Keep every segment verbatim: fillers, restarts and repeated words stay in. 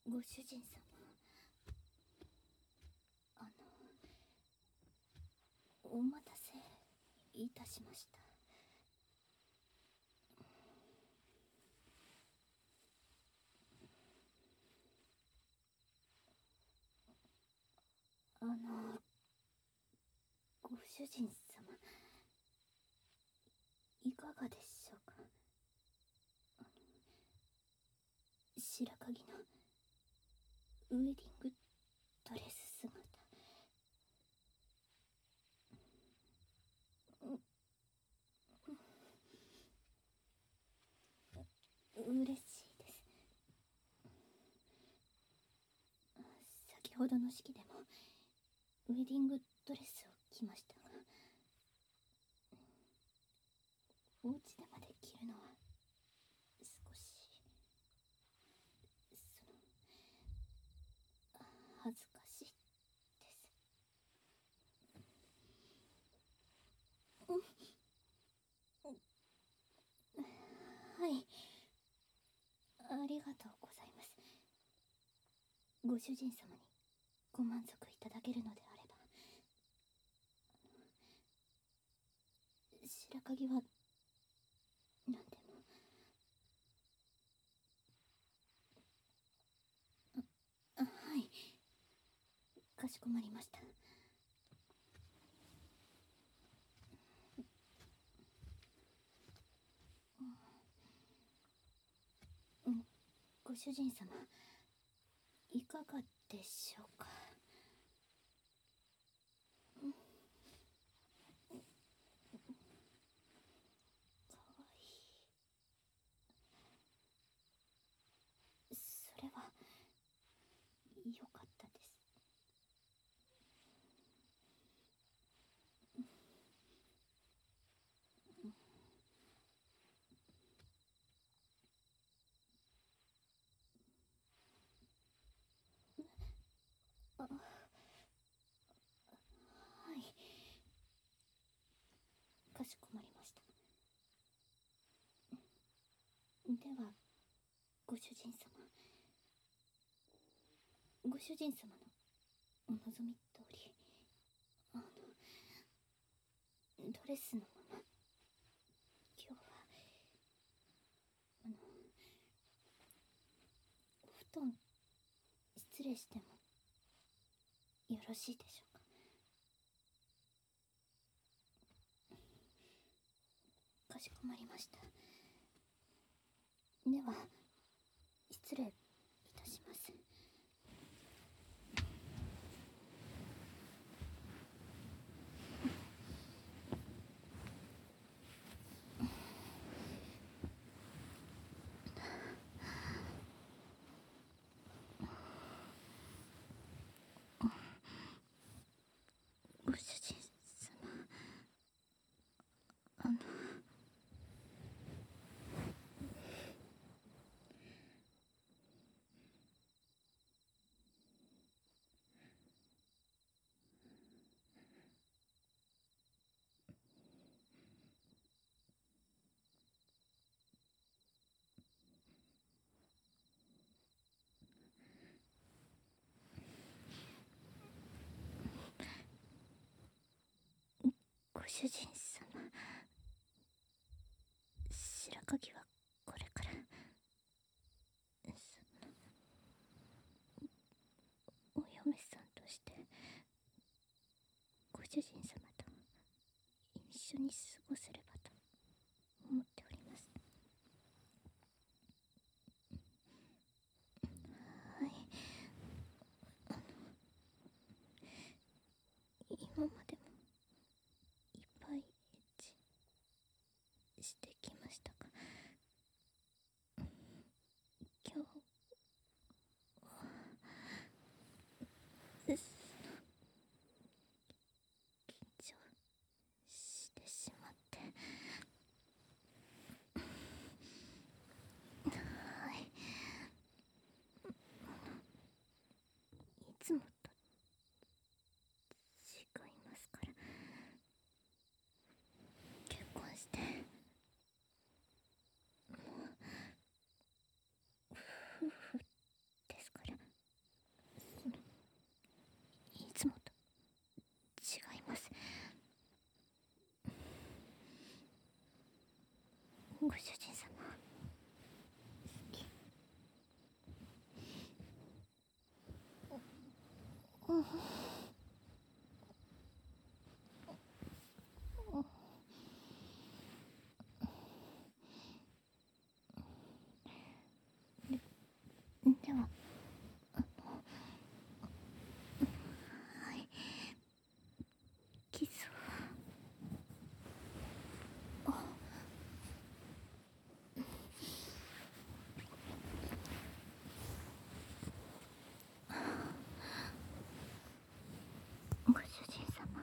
ご主人様、あの、お待たせいたしました。あの、ご主人様、いかがでしょうか。白鍵のウェディングドレス姿。嬉しいです。先ほどの式でもウェディングドレスを着ましたが、お家でまで着るのは少し、その、恥ずかしいです。はい、ありがとうございます。ご主人様にご満足いただけるのであれば。白鍵は何でも。あ、はい、かしこまりました。うん、ご主人様、いかがでしょうか。うん、かわいい。それはよかったです。あ、はい、かしこまりました。では、ご主人様、ご主人様のお望み通り、あの、ドレスのまま、今日は、あの、お布団、失礼しても、よろしいでしょうか。かしこまりました。では、失礼いたします。ご主人様、あの、ご主人様、白鍵はこれから、その、お嫁さんとして、ご主人様と一緒に過ごせればと思っております。はい、あの、今までもいっぱいエッチしてきましたが、今日は、その、緊張してしまって、はい、いつもと違いますから。結婚してもう夫婦ですから。 では、あの、はい、キスを。あ、ご主人様。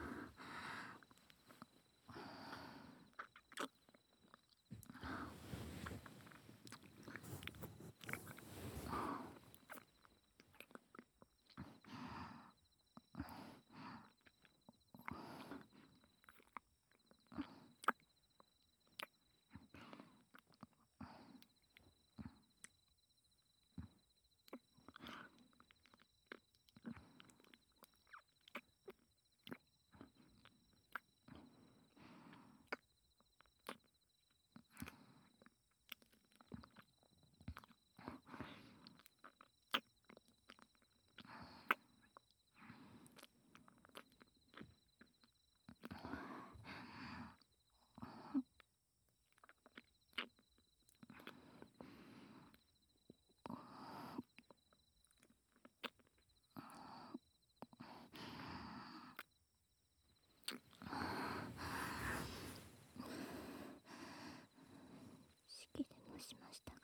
式でもしましたが、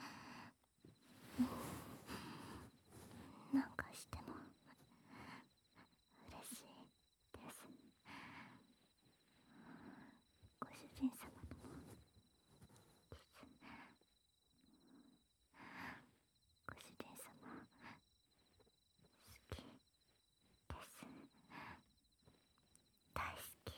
なんかしても嬉しいです。ご主人様のキス、ご主人様好きです。大好き。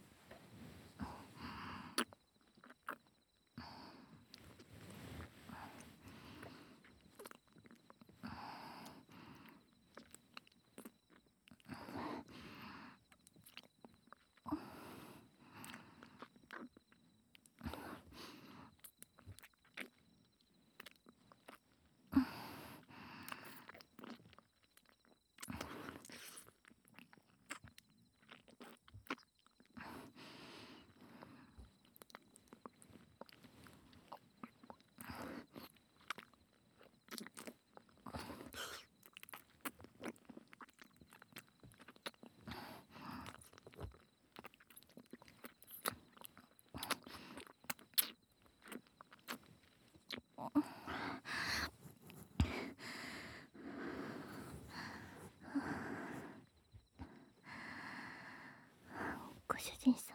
ご主人様、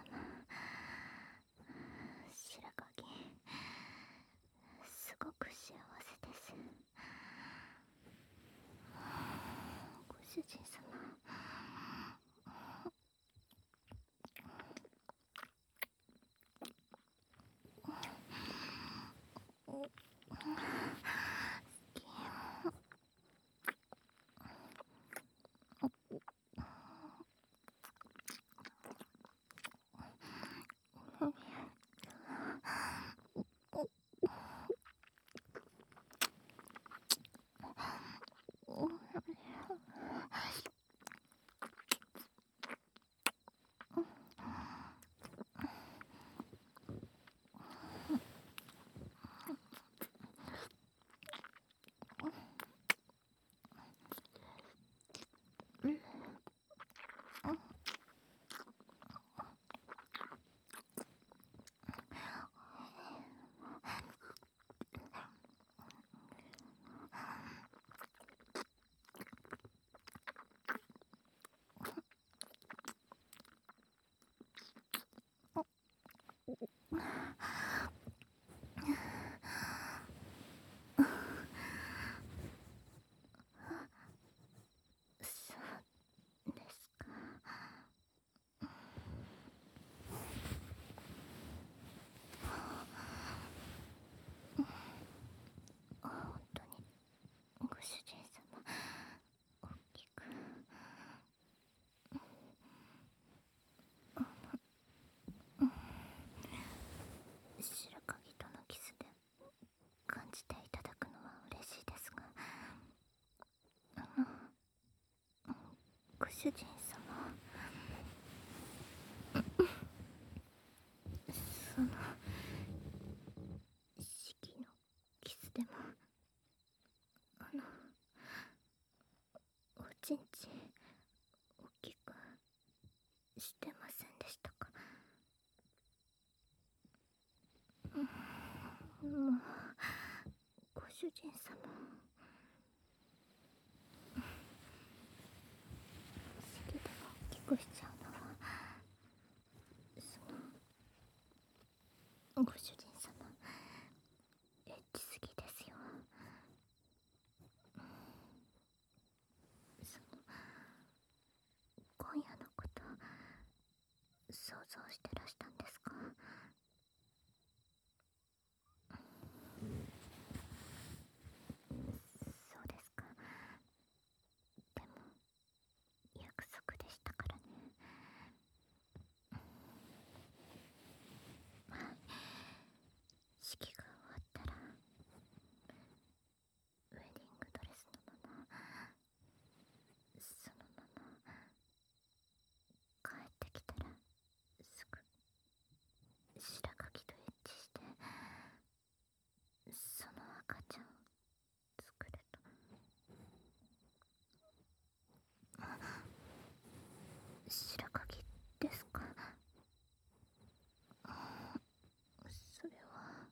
白鍵、すごく幸せです。ご主人様、 主人様、その式のキスでもあのおちんち大きくしてませんでしたか？もうご主人様、式でも大きくしちゃうのはそのご主人様エッチすぎですよ。その今夜のこと想像してらしたんですか？そうですか。でも約束でしたからね。式が終わったらウェディングドレスのままそのまま帰ってきたらすぐ白垣とエッチしてその赤ちゃんを作ると。白垣ですか？それは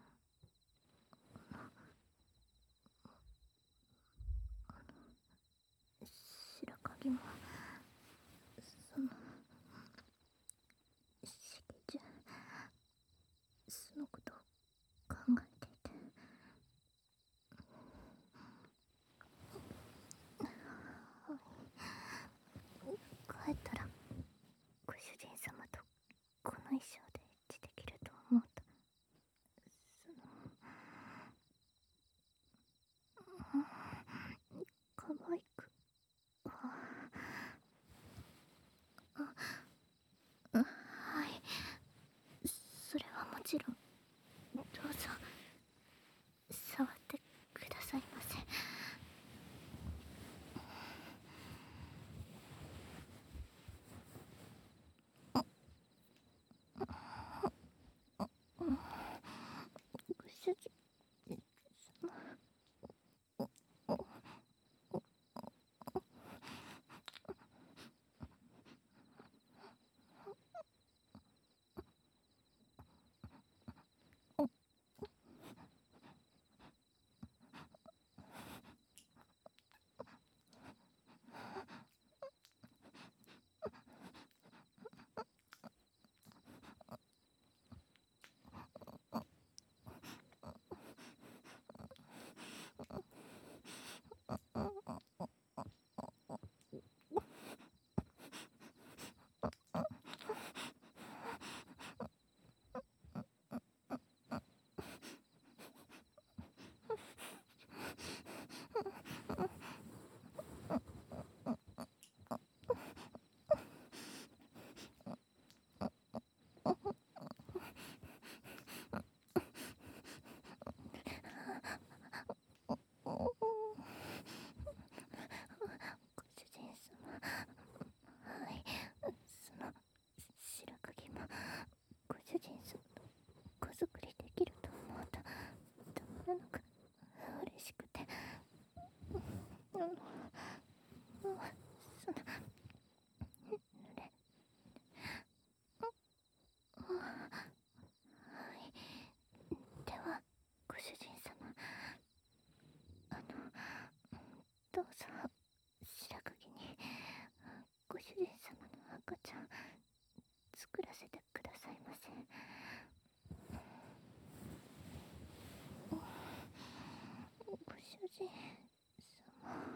白鍵もその式中そのことを考えていて、帰ったらご主人様とこの衣装でエッチできると思うと、その可愛くはあ、はい、それはもちろんどうぞ触ってくださいませ。ご主人ご主人様、はい、その白鍵もご主人様と子作りできると思うとたまらなく嬉しくて、あのその濡れはい、ではご主人様、あのどうぞ白鍵にご主人様の赤ちゃん作らせてくださいませ。ご主人様、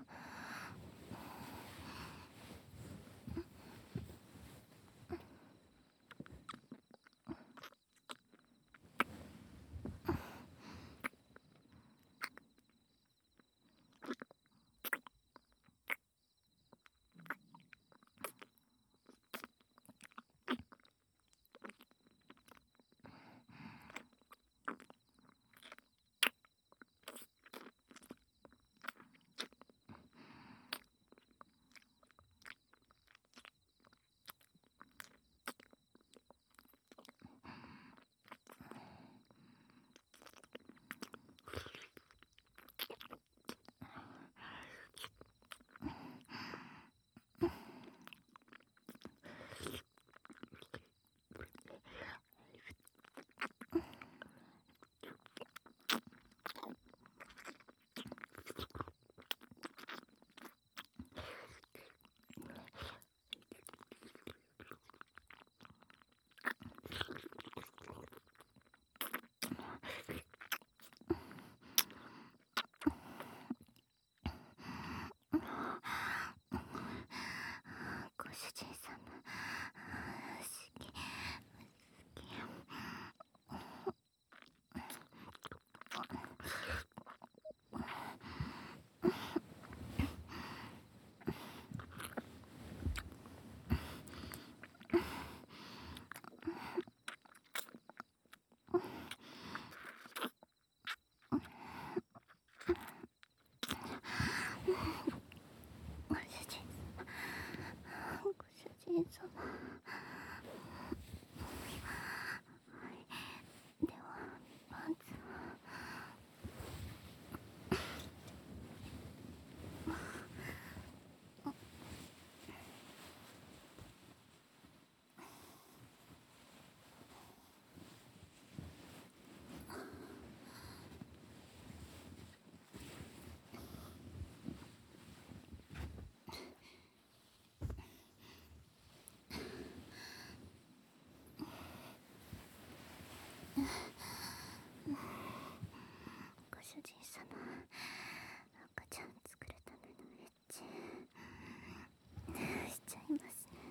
人様。ではパンツは。ご主人様、赤ちゃん作るためのエッチしちゃいますね。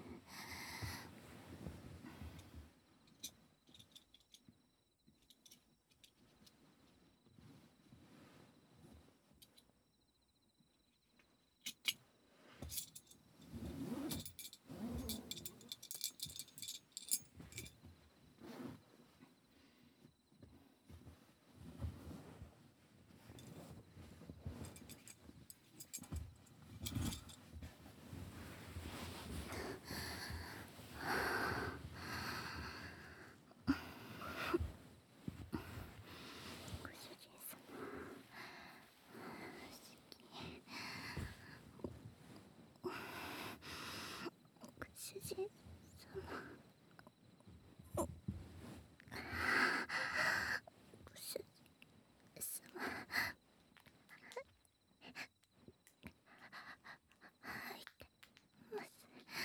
ご主人様、不思議。ご主人様、ご主人様、入ってます。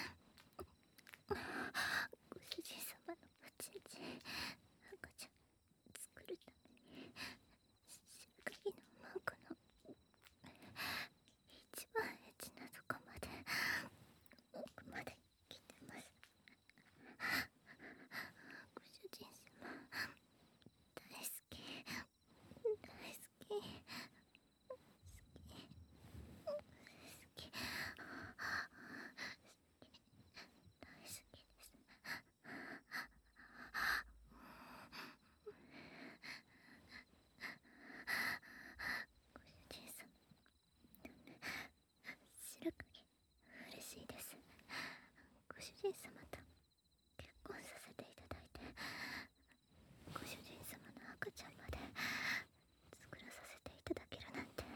ご主人様のおちんちん、赤ちゃん作るために白鍵のマークの一番エッチなとこまで奥まで来てます。ご主人様、大好き、大好き、好き、好き、大好きです。ご主人様、白鍵嬉しいです。ご主人様と結婚させていただいて、ご主人様の赤ちゃんまで作らさせていただけるなんて。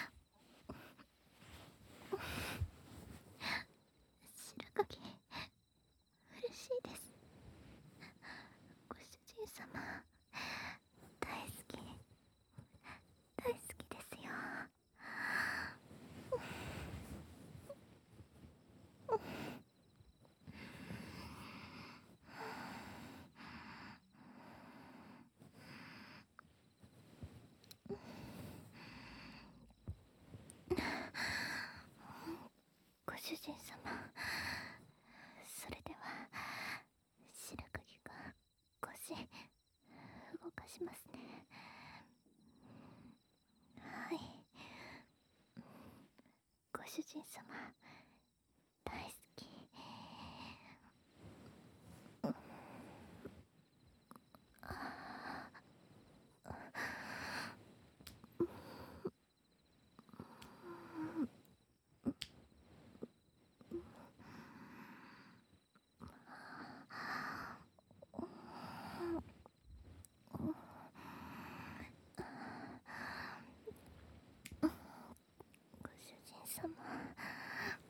白鍵嬉しいです。ご主人様、大好き、大好きですよ。ご主人様、それでは白鍵が少し動かしますね。はい、ご主人様、大好き。ご主人様、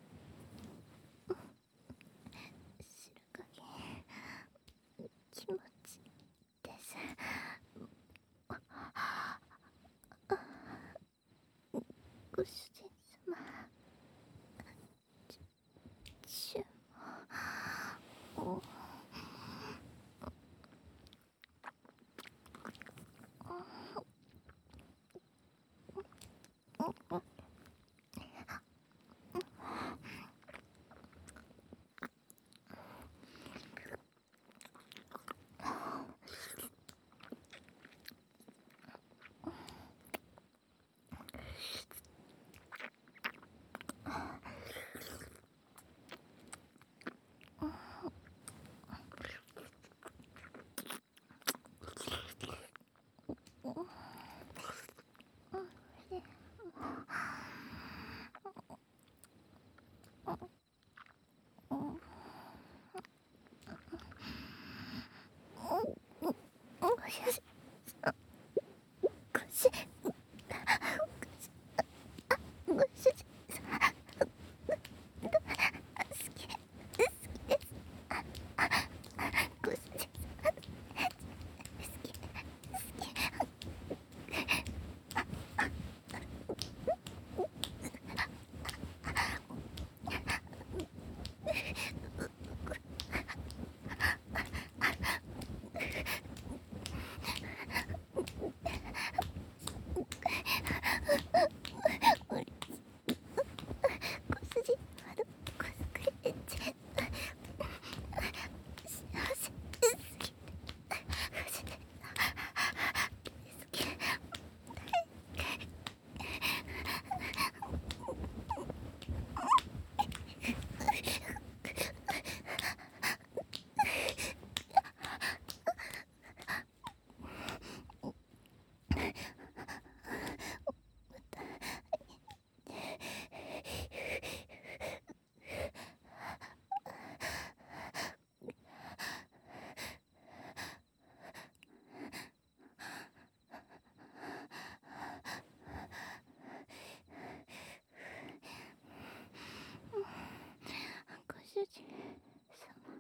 主人様、ご主ご主人様、好き好きです。ご主人様、好き好き。ご主人様のコスプレエッチ、幸せすぎて、ご主人様大好き、ご主人様、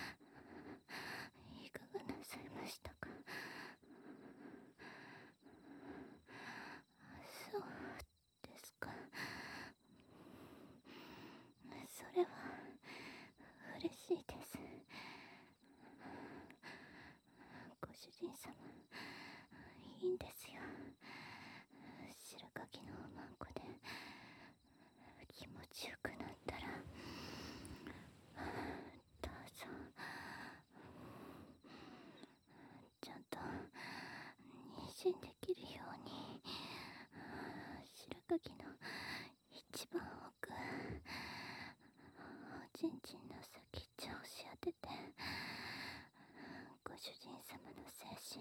いかがなさいましたか。そうですか。それは嬉しいです。ご主人様、いいんですよ。白柿のおまんこで気持ちよくなったらどうぞ。ちゃんと妊娠できるように白柿の一番奥、おちんちんの先っちょを押し当てて、ご主人様の精子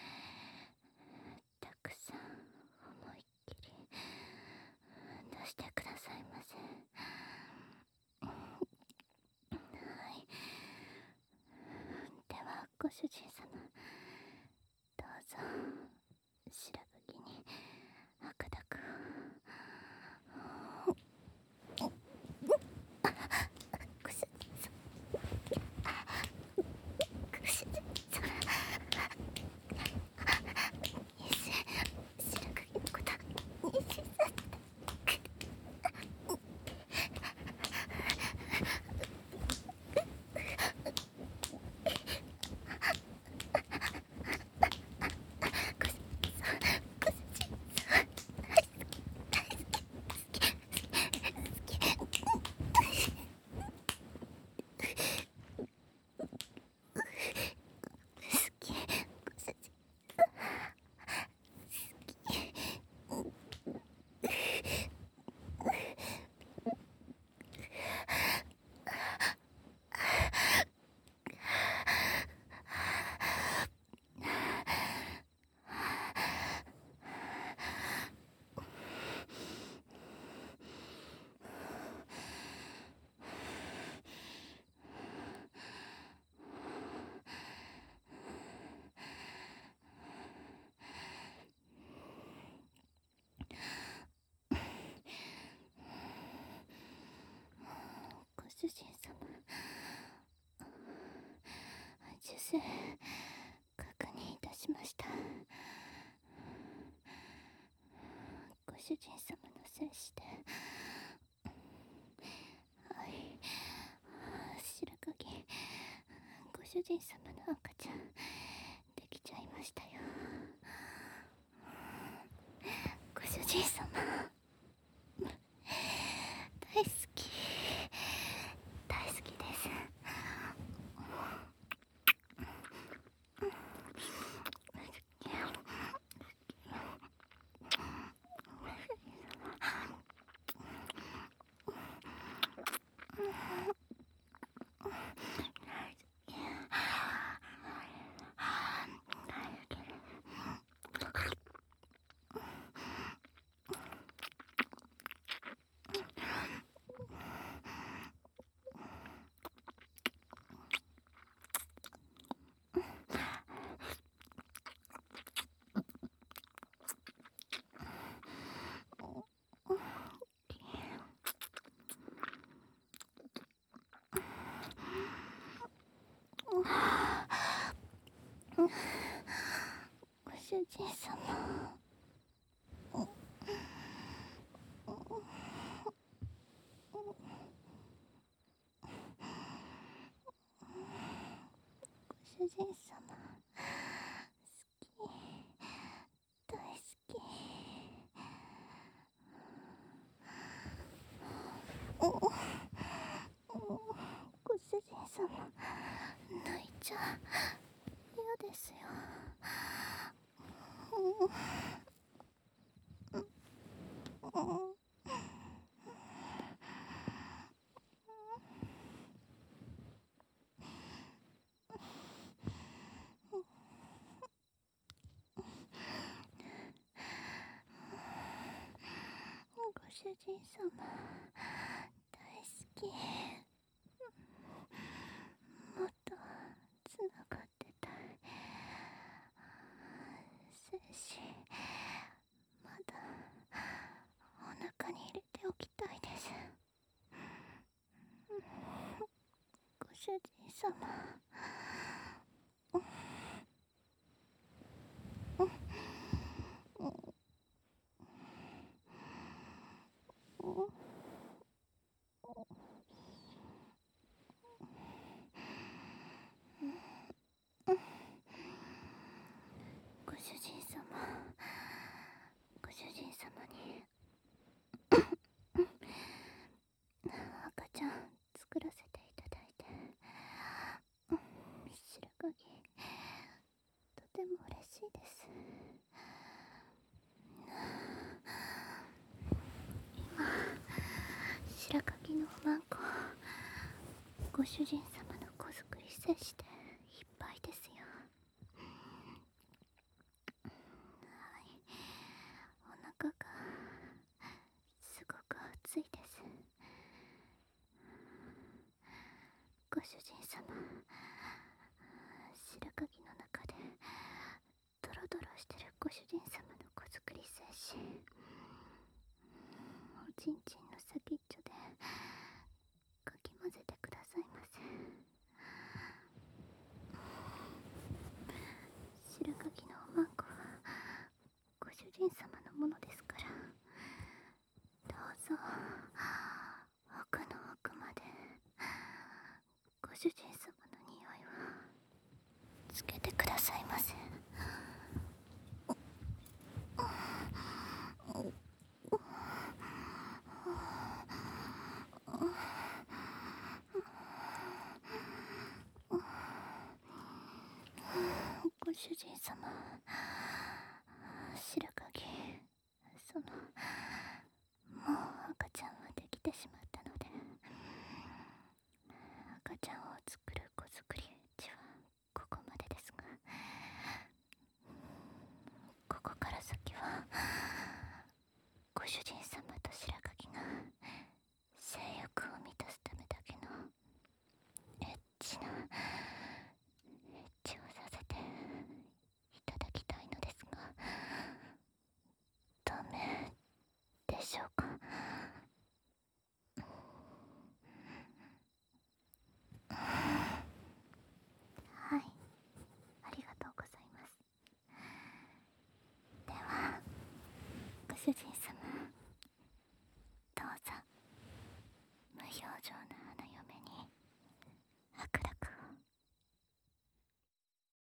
たくさん思いっきり出してくださいませ。はい、ではご主人様、どうぞ白柿に白濁を。ご主人様、ご主人様、妊娠、白柿のこと妊娠させてご主人様、受精確認いたしました。ご主人様の精子で、はい、白柿、ご主人様の赤ちゃんできちゃいましたよ。ご主人様、大好き大好きです。 ご主人様。ご主人様、好き、大好き。ご主人様、泣いちゃ嫌ですよ。ご主人様、大好き。もっとつながってたい。精子、まだお腹に入れておきたいです。ご主人様。ご主人様、ご主人様に赤ちゃん作らせていただいて、白鍵とても嬉しいです。今、白鍵のおまんこ、ご主人様の子作り精子でいっぱいですよ。はい、お腹がすごく熱いです。ご主人様、白鍵の中でドロドロしてるご主人様の子作り精子、おちんちんの先っちょでかき混ぜてくださいませ。白鍵のおまんこはご主人様のものですから、どうぞ奥の奥までご主人様の匂いをつけてくださいませ。ご主人様、白鍵、その、もう赤ちゃんはできてしまったので、赤ちゃんを作る子作りうちはここまでですが、ここから先はご主人様と白鍵が性欲を満たすためだけのエッチなエッチをさせていただきたいのですが、ダメでしょうか。はい、ありがとうございます。ではご主人様、